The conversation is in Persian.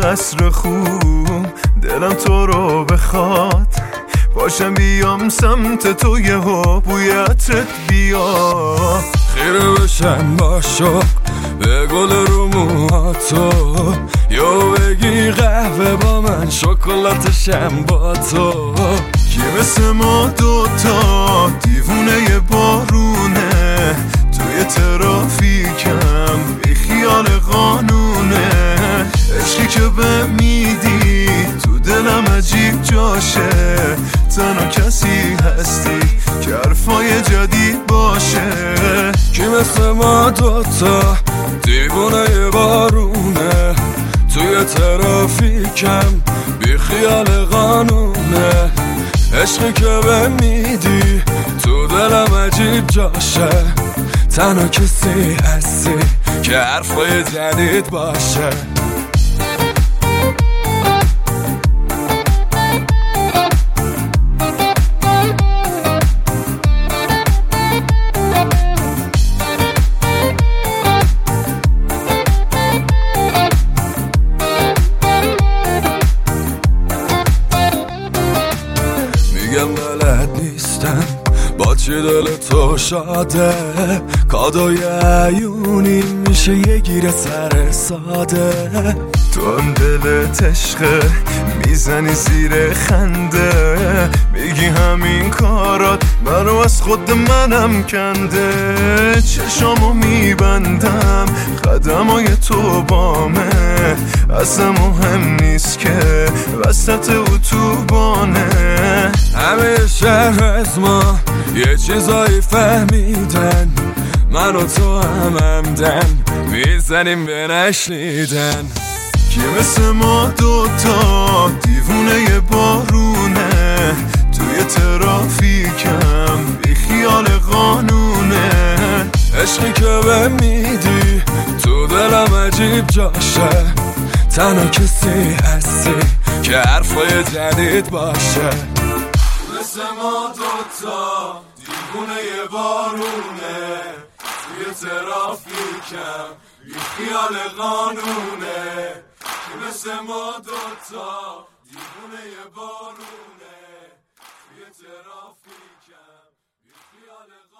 عصر خوب دلم تو رو بخواد، باشم بیام سمت تو یهو بوی عطرت بیا. خیره بشم با شوق به گل رو موهاتو، یا بگی قهوه با من شکلاتشم با تو. کی مثل ما دوتا دیوونه بارونه، توی ترافیکم بی خیال قانونه. عشقی که به میدی تو دلم عجیب جاشه، تنها کسی هستی که حرفای جدید باشه. کی مثل ما دوتا دیوونه بارونه، توی ترافیکم بی خیال قانونه. عشقی که به میدی تو دلم عجیب جاشه، تنها کسی هستی که حرفای جدید باشه. میگم بلد نیستم با چی دل تو شاده، کادوی عیونی میشه یه گیر سر ساده. تو هم دلت عشقه میزنی زیر خنده، میگی همین کارات منو از خود منم کنده. چشامو میبندم قدمای تو بامه، اصلا مهم نیست که وسط اتوبانه. همه شهر از ما یه چیزایی فهمیدن، من و تو همدن میزنیم به نشنیدن. کی مثل ما دوتا دیوونه بارونه، توی ترافیکم بی خیال قانونه. عشقی که به میدی تو دلم عجیب جاشه، تنها کسی هستی که حرفای جدید باشه. مثل ما دوتا دیوونه بارونه، توی ترافیکم بی خیال قانونه. مثل ما دوتا دیوونه بارونه، توی ترافیکم بی خیال